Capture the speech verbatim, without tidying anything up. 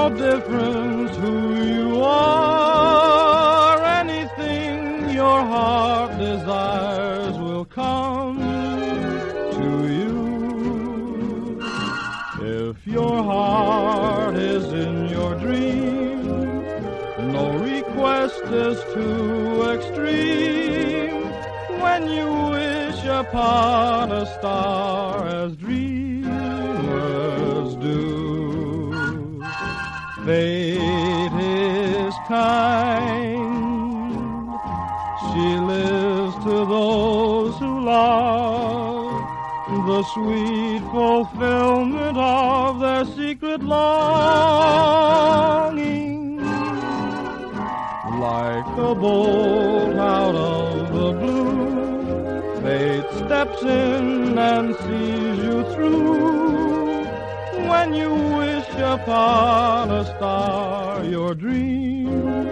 no difference who you are. Anything your heart desires will come to you. If your heart is in your dream, no request is too extreme. When you wish upon a star as dreamers do, fate is kind. She lives to those who love the sweet fulfillment of their secret longing. Like a bolt out of the blue, fate steps in and sees you through. When you wish upon a star, your dream